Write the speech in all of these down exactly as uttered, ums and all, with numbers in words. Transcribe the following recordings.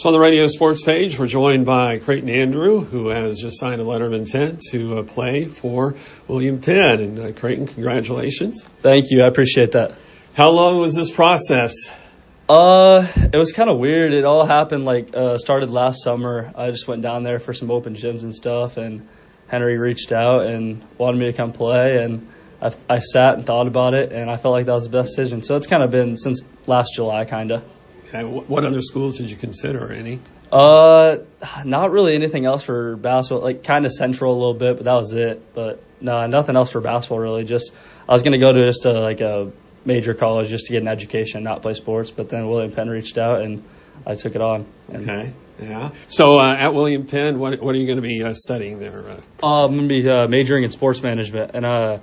So on the radio sports page, we're joined by Creighton Andrew, who has just signed a letter of intent to uh, play for William Penn. And uh, Creighton, congratulations. Thank you. I appreciate that. How long was this process? Uh, it was kind of weird. It all happened like uh, started last summer. I just went down there for some open gyms and stuff, and Henry reached out and wanted me to come play, and I, I sat and thought about it, and I felt like that was the best decision. So it's kind of been since last July, kind of. Okay. What other schools did you consider, or any? Uh, not really anything else for basketball. Like kind of Central a little bit, but that was it. But no, nothing else for basketball really. Just I was gonna go to just a, like a major college just to get an education, not play sports. But then William Penn reached out, and I took it on. And okay. Yeah. So uh, at William Penn, what what are you going to be uh, studying there? Uh, uh, I'm gonna be uh, majoring in sports management, and uh.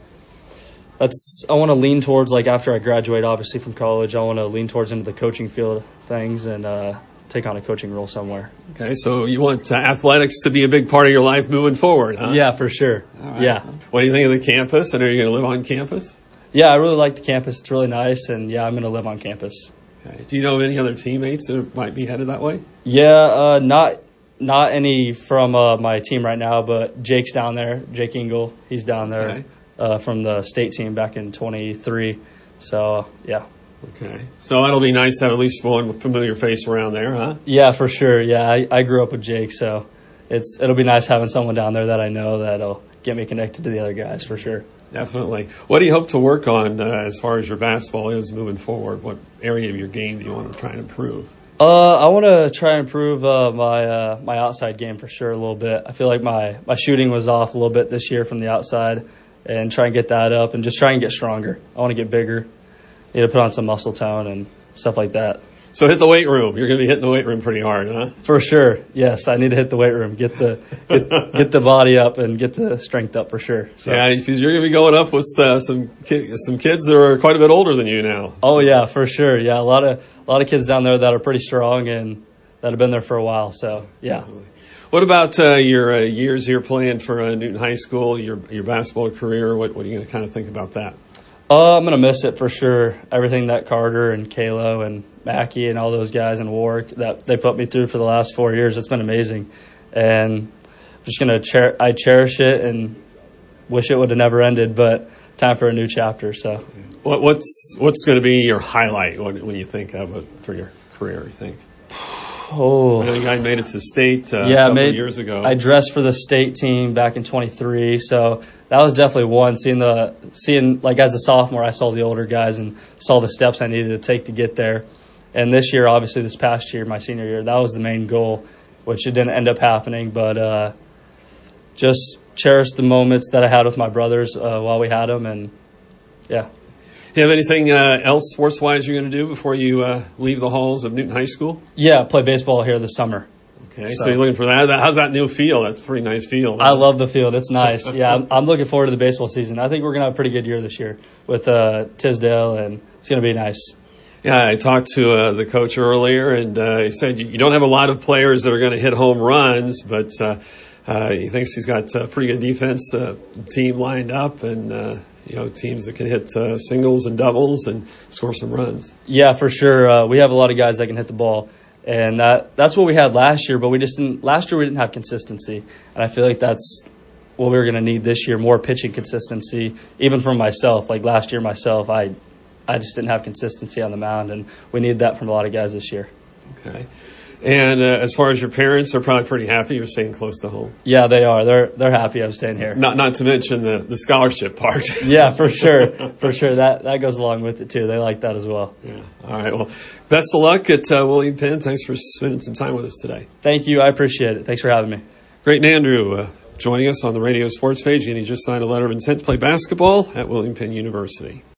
That's I want to lean towards, like, after I graduate, obviously, from college, I want to lean towards into the coaching field things and uh, take on a coaching role somewhere. Okay, so you want uh, athletics to be a big part of your life moving forward, huh? Yeah, for sure. Right. Yeah. What do you think of the campus, and are you going to live on campus? Yeah, I really like the campus. It's really nice, and, yeah, I'm going to live on campus. Okay. Do you know of any other teammates that might be headed that way? Yeah, uh, not not any from uh, my team right now, but Jake's down there, Jake Engel, he's down there. Okay. Uh, from the state team back in twenty-three. So, yeah. Okay. So that'll be nice to have at least one familiar face around there, huh? Yeah, for sure. Yeah, I, I grew up with Jake, so it's it'll be nice having someone down there that I know that'll get me connected to the other guys for sure. Definitely. What do you hope to work on uh, as far as your basketball is moving forward? What area of your game do you want to try and improve? Uh, I want to try and improve uh, my uh, my outside game for sure a little bit. I feel like my, my shooting was off a little bit this year from the outside, and try and get that up and just try and get stronger. I want to get bigger. Need to put on some muscle tone and stuff like that. So hit the weight room. You're going to be hitting the weight room pretty hard, huh? For sure. Yes, I need to hit the weight room, get the get, get the body up and get the strength up for sure. So. Yeah, because you're going to be going up with uh, some ki- some kids that are quite a bit older than you now. Oh yeah, for sure. Yeah, a lot of a lot of kids down there that are pretty strong and that have been there for a while. So yeah. Definitely. What about uh, your uh, years here playing for uh, Newton High School, your your basketball career? What, what are you going to kind of think about that? Uh, I'm going to miss it for sure. Everything that Carter and Kalo and Mackey and all those guys and Warwick that they put me through for the last four years, it's been amazing. And I'm just going to cher- I cherish it and wish it would have never ended, but time for a new chapter. So, what, what's what's going to be your highlight when, when you think of it for your career, you think? Oh, I think I made it to state uh, yeah, a couple made, of years ago. I dressed for the state team back in twenty-three, so that was definitely one. Seeing the seeing like as a sophomore, I saw the older guys and saw the steps I needed to take to get there. And this year, obviously, this past year, my senior year, that was the main goal, which it didn't end up happening. But uh, just cherish the moments that I had with my brothers uh, while we had them, and yeah. You have anything uh, else sports-wise you're going to do before you uh, leave the halls of Newton High School? Yeah, play baseball here this summer. Okay, so, so you're looking for that. How's that new field? That's a pretty nice field. I love the field. It's nice. Yeah, I'm, I'm looking forward to the baseball season. I think we're going to have a pretty good year this year with uh, Tisdale, and it's going to be nice. Yeah, I talked to uh, the coach earlier, and uh, he said you, you don't have a lot of players that are going to hit home runs, but uh, uh, he thinks he's got a pretty good defense uh, team lined up, and uh, you know, teams that can hit uh, singles and doubles and score some runs. Yeah, for sure. Uh, we have a lot of guys that can hit the ball, and that that's what we had last year. But we just didn't. Last year we didn't have consistency, and I feel like that's what we're going to need this year: more pitching consistency. Even from myself, like last year myself, I I just didn't have consistency on the mound, and we need that from a lot of guys this year. Okay. And uh, as far as your parents, they're probably pretty happy you're staying close to home. Yeah, they are. They're they're happy I'm staying here. Not not to mention the, the scholarship part. Yeah, for sure, for sure. That that goes along with it too. They like that as well. Yeah. All right. Well, best of luck at uh, William Penn. Thanks for spending some time with us today. Thank you. I appreciate it. Thanks for having me. Creighton Andrew uh, joining us on the radio sports page, and he just signed a letter of intent to play basketball at William Penn University.